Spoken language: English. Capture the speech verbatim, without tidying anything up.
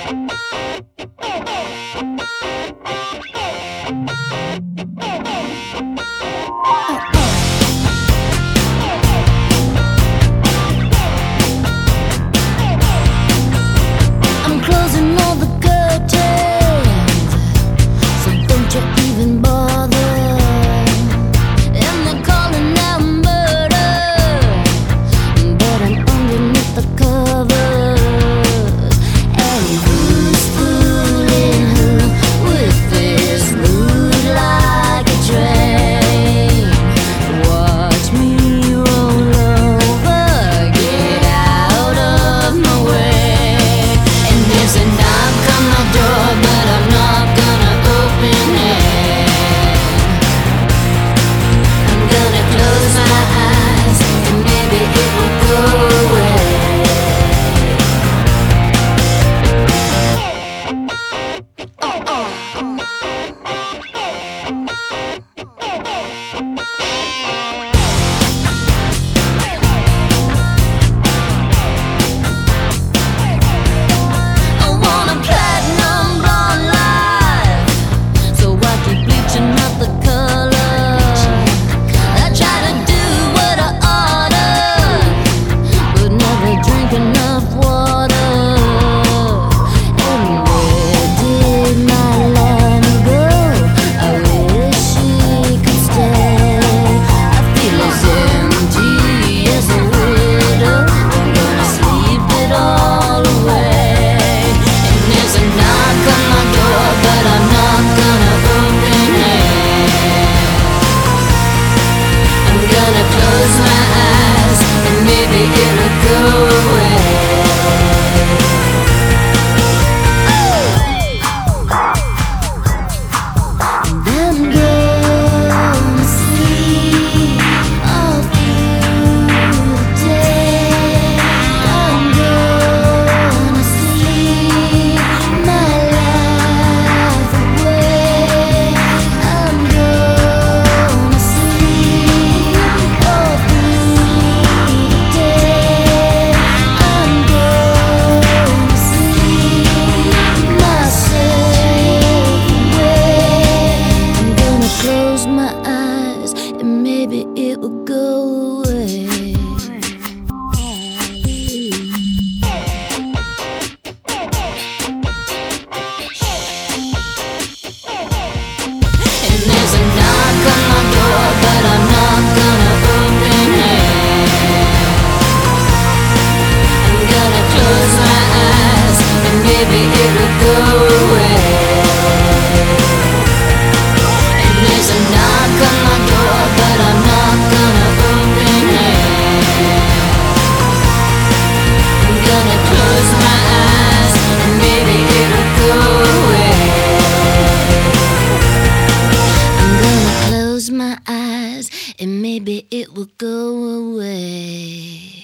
I'm closing all the curtains, so don't you even bother. And they're calling out murder, but I'm underneath the covers. And who's fooling who with this mood like a train? Watch me roll over, get out of my way. And there's a knock on my door, but I'm not gonna open it. I'm gonna close my eyes, and maybe it will go away. I want a platinum blonde life, so I keep bleaching out the color. I try to do what I oughta, but never drink enough water. And where did my land go? I wish she could stay. I feel as empty as a widow. I'm gonna sleep it all away. And there's a knock on my door, but I'm not gonna open it. I'm gonna close my eyes, and maybe it'll go away. And I'm gonna sleep all through the day. I'm gonna sleep my life away. I'm gonna sleep all through the day. I'm gonna sleep myself away. I'm gonna close my eyes, and maybe it will go away. And there's a knock on my door, but I'm not gonna open it. I'm gonna close my eyes, and maybe it will go away. And there's a knock on my door, but I'm not gonna open it. I'm gonna close my eyes, and maybe it'll go away. I'm gonna close my eyes, and maybe it will go away.